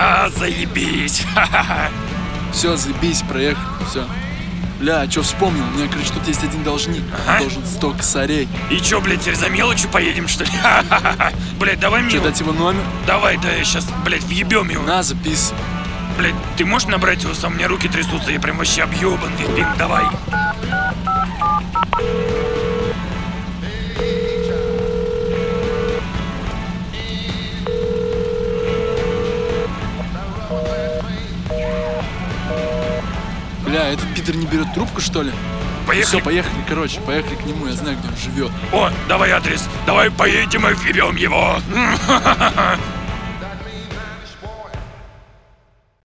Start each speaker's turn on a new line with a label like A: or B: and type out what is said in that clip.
A: Заебись.
B: Все, заебись, проехали, все. Бля, а чё вспомнил? У меня, короче, тут есть один должник. Он должен 100 косарей.
A: И чё, блядь, теперь за мелочью поедем, что ли? Блядь, давай мне...
B: Чё, дать его номер?
A: Давай, да, я сейчас, блядь, въебем его.
B: На, записывай.
A: Блядь, ты можешь набрать его сам? У меня руки трясутся, я прям вообще объебанный. Бим, давай.
B: Бля, этот пидор не берет трубку, что ли?
A: Поехали.
B: Все, поехали, короче, поехали к нему, я знаю, где он живет.
A: О, давай адрес. Давай поедем и въебем его.